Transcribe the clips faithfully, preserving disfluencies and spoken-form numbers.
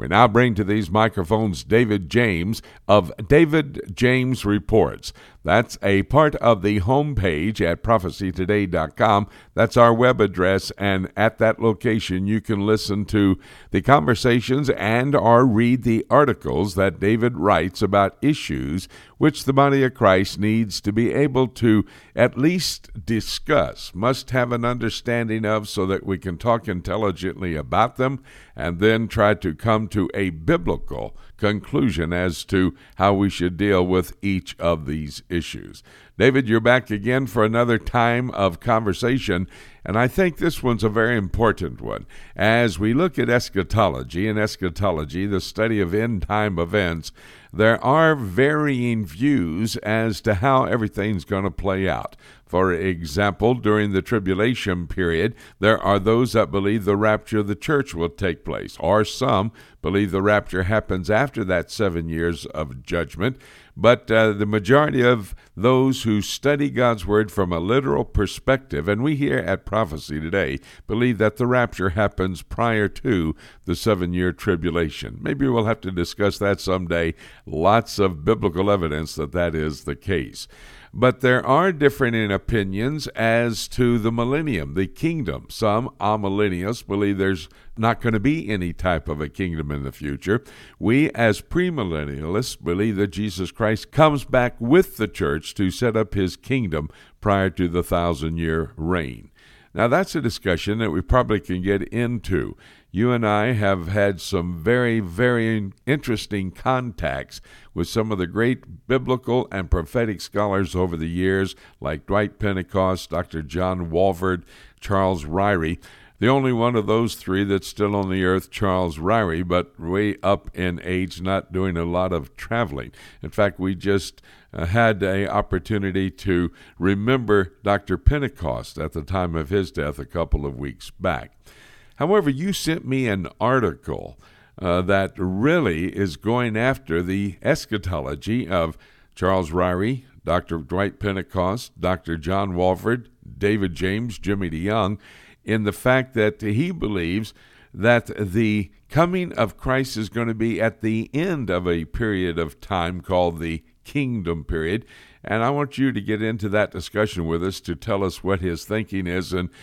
We now bring to these microphones David James of David James Reports. That's a part of the homepage at prophecy today dot com. That's our web address, and at that location you can listen to the conversations and or read the articles that David writes about issues which the body of Christ needs to be able to at least discuss, must have an understanding of, so that we can talk intelligently about them and then try to come to a biblical conclusion as to how we should deal with each of these issues. David, you're back again for another time of conversation, and I think this one's a very important one. As we look at eschatology, and eschatology, the study of end-time events, there are varying views as to how everything's going to play out. For example, during the tribulation period, there are those that believe the rapture of the church will take place, or some believe the rapture happens after that seven years of judgment. But uh, the majority of those who study God's Word from a literal perspective, and we here at Prophecy Today, believe that the rapture happens prior to the seven-year tribulation. Maybe we'll have to discuss that someday. Lots of biblical evidence that that is the case. But there are differing opinions as to the millennium, the kingdom. Some amillennialists believe there's not going to be any type of a kingdom in the future. We, as premillennialists, believe that Jesus Christ comes back with the church to set up his kingdom prior to the thousand-year reign. Now, that's a discussion that we probably can get into. You and I have had some very, very interesting contacts with some of the great biblical and prophetic scholars over the years, like Dwight Pentecost, Doctor John Walvoord, Charles Ryrie. The only one of those three that's still on the earth, Charles Ryrie, but way up in age, not doing a lot of traveling. In fact, we just uh, had an opportunity to remember Doctor Pentecost at the time of his death a couple of weeks back. However, you sent me an article uh, that really is going after the eschatology of Charles Ryrie, Doctor Dwight Pentecost, Doctor John Walvoord, David James, Jimmy DeYoung, in the fact that he believes that the coming of Christ is going to be at the end of a period of time called the kingdom period. And I want you to get into that discussion with us to tell us what his thinking is and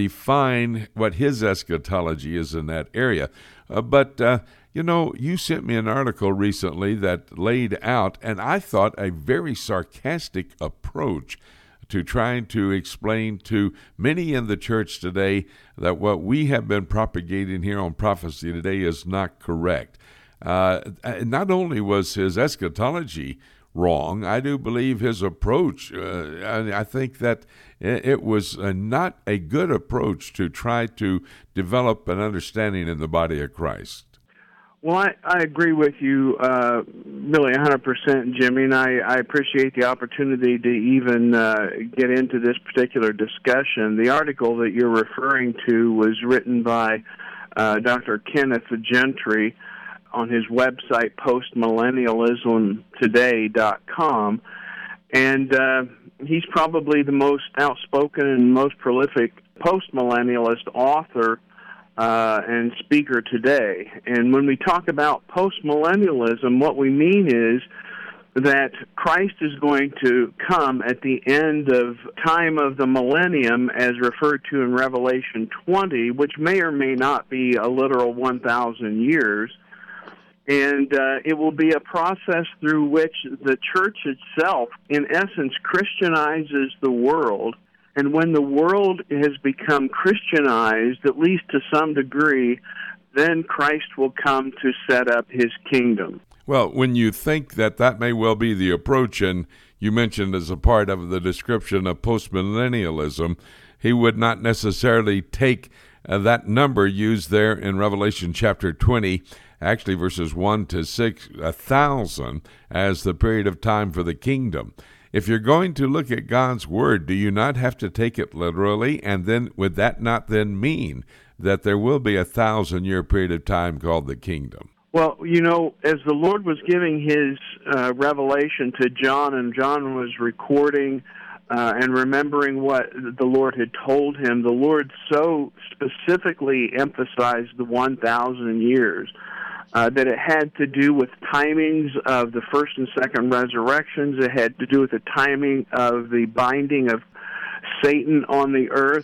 define what his eschatology is in that area. Uh, but, uh, you know, you sent me an article recently that laid out, and I thought a very sarcastic approach to trying to explain to many in the church today that what we have been propagating here on Prophecy Today is not correct. Uh, not only was his eschatology wrong, I do believe his approach, uh, I think that it was uh, not a good approach to try to develop an understanding in the body of Christ. Well, I, I agree with you uh, really one hundred percent, Jimmy, and I, I appreciate the opportunity to even uh, get into this particular discussion. The article that you're referring to was written by uh, Doctor Kenneth Gentry on his website, post millennialism today dot com, and uh, he's probably the most outspoken and most prolific post-millennialist author Uh, and speaker today. And when we talk about post-millennialism, what we mean is that Christ is going to come at the end of time of the millennium, as referred to in Revelation twenty, which may or may not be a literal one thousand years. And uh, it will be a process through which the church itself, in essence, Christianizes the world. And when the world has become Christianized, at least to some degree, then Christ will come to set up his kingdom. Well, when you think that that may well be the approach, and you mentioned as a part of the description of postmillennialism, he would not necessarily take uh, that number used there in Revelation chapter twenty, actually verses one to six, a thousand, as the period of time for the kingdom. If you're going to look at God's word, do you not have to take it literally? And then would that not then mean that there will be a thousand-year period of time called the kingdom? Well, you know, as the Lord was giving his uh, revelation to John, and John was recording uh, and remembering what the Lord had told him, the Lord so specifically emphasized the one thousand years uh, that it had to do with timings of the first and second resurrections. It had to do with the timing of the binding of Satan on the earth.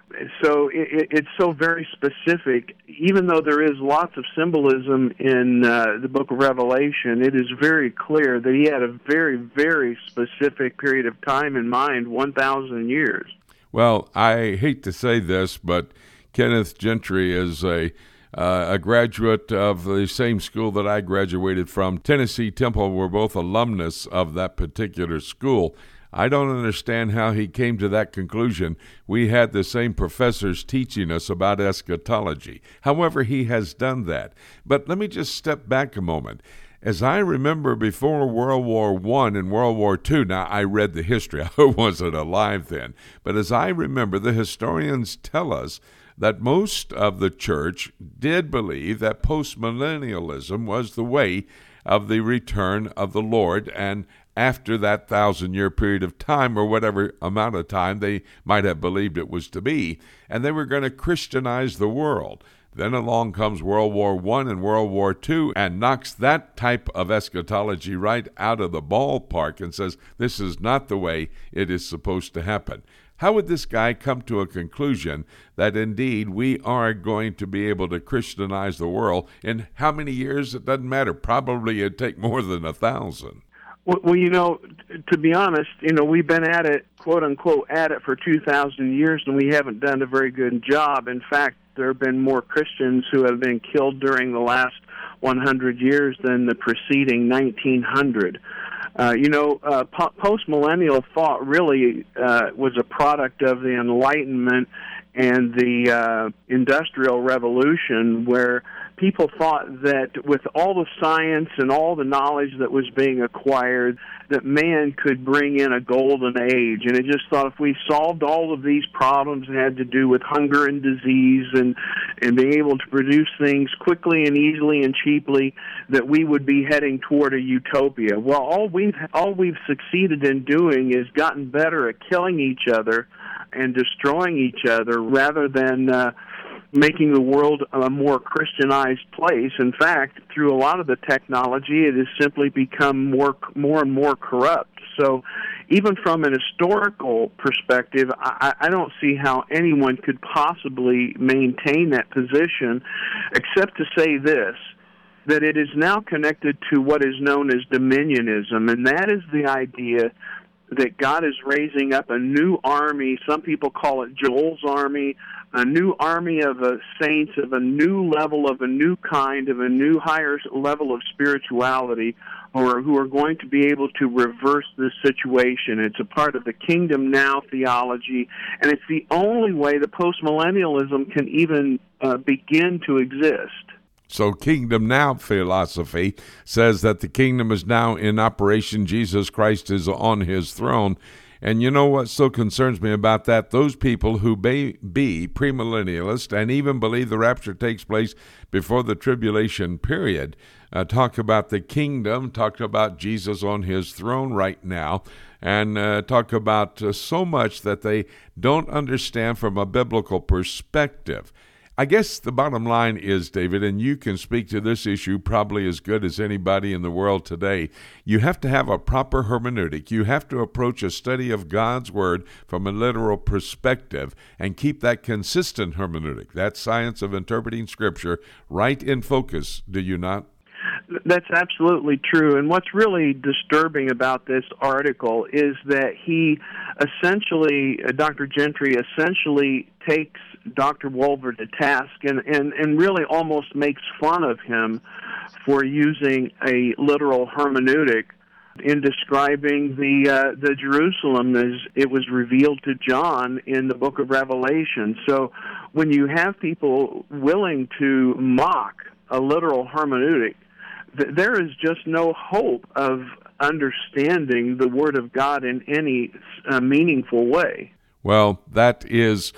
So it, it's so very specific. Even though there is lots of symbolism in uh, the book of Revelation, it is very clear that he had a very, very specific period of time in mind, one thousand years. Well, I hate to say this, but Kenneth Gentry is a uh, a graduate of the same school that I graduated from. Tennessee Temple were both alumnus of that particular school. I don't understand how he came to that conclusion. We had the same professors teaching us about eschatology. However, he has done that. But let me just step back a moment. As I remember before World War One and World War Two, now I read the history, I wasn't alive then, but as I remember, the historians tell us that most of the church did believe that postmillennialism was the way of the return of the Lord, and after that thousand-year period of time, or whatever amount of time they might have believed it was to be, and they were going to Christianize the world. Then along comes World War One and World War Two and knocks that type of eschatology right out of the ballpark and says, this is not the way it is supposed to happen. How would this guy come to a conclusion that indeed we are going to be able to Christianize the world in how many years? It doesn't matter. Probably it'd take more than a thousand. Well, well, you know, to be honest, you know, we've been at it, quote unquote, at it for two thousand years, and we haven't done a very good job. In fact, there have been more Christians who have been killed during the last one hundred years than the preceding nineteen hundred. Uh, you know, uh, po- post-millennial thought really uh, was a product of the Enlightenment and the uh, Industrial Revolution, where people thought that with all the science and all the knowledge that was being acquired, that man could bring in a golden age. And it just thought if we solved all of these problems that had to do with hunger and disease and, and being able to produce things quickly and easily and cheaply, that we would be heading toward a utopia. Well, all we've, all we've succeeded in doing is gotten better at killing each other and destroying each other rather than uh, making the world a more Christianized place. In fact, through a lot of the technology, it has simply become more, more and more corrupt. So even from an historical perspective, I, I don't see how anyone could possibly maintain that position, except to say this, that it is now connected to what is known as dominionism, and that is the idea that God is raising up a new army. Some people call it Joel's army, a new army of uh, saints of a new level, of a new kind, of a new higher level of spirituality, or who are going to be able to reverse this situation. It's a part of the kingdom now theology, and it's the only way that postmillennialism can even uh, begin to exist. So kingdom now philosophy says that the kingdom is now in operation. Jesus Christ is on his throne. And you know what so concerns me about that? Those people who may be premillennialist and even believe the rapture takes place before the tribulation period uh, talk about the kingdom, talk about Jesus on his throne right now, and uh, talk about uh, so much that they don't understand from a biblical perspective. I guess the bottom line is, David, and you can speak to this issue probably as good as anybody in the world today, you have to have a proper hermeneutic. You have to approach a study of God's Word from a literal perspective and keep that consistent hermeneutic, that science of interpreting Scripture, right in focus, do you not? That's absolutely true. And what's really disturbing about this article is that he essentially, uh, Doctor Gentry essentially takes Doctor Wolver to task and, and, and really almost makes fun of him for using a literal hermeneutic in describing the uh, the Jerusalem as it was revealed to John in the book of Revelation. So when you have people willing to mock a literal hermeneutic, th- there is just no hope of understanding the Word of God in any uh, meaningful way. Well, that is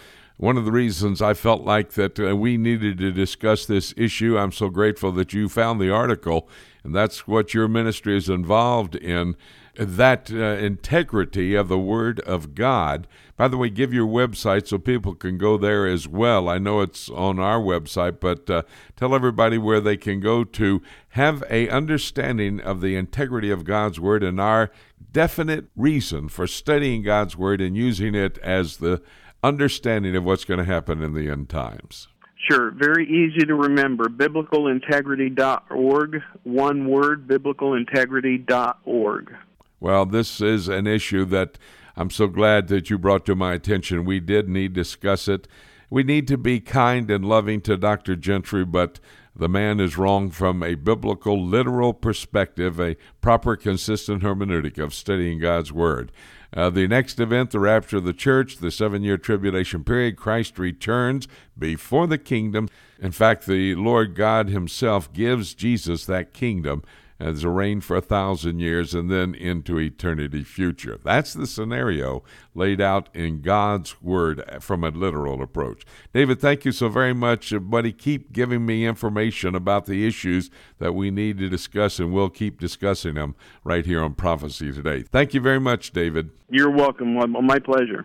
one of the reasons I felt like that uh, we needed to discuss this issue. I'm so grateful that you found the article, and that's what your ministry is involved in, that uh, integrity of the Word of God. By the way, give your website so people can go there as well. I know it's on our website, but uh, tell everybody where they can go to have a understanding of the integrity of God's Word and our definite reason for studying God's Word and using it as the understanding of what's going to happen in the end times. Sure. Very easy to remember. biblical integrity dot org. One word, biblical integrity dot org. Well, this is an issue that I'm so glad that you brought to my attention. We did need to discuss it. We need to be kind and loving to Doctor Gentry, but the man is wrong from a biblical, literal perspective, a proper, consistent hermeneutic of studying God's Word. Uh, the next event, the rapture of the church, the seven-year tribulation period, Christ returns before the kingdom. In fact, the Lord God himself gives Jesus that kingdom as a reign for a thousand years and then into eternity future. That's the scenario laid out in God's Word from a literal approach. David, thank you so very much, buddy. Keep giving me information about the issues that we need to discuss, and we'll keep discussing them right here on Prophecy Today. Thank you very much, David. You're welcome. My pleasure.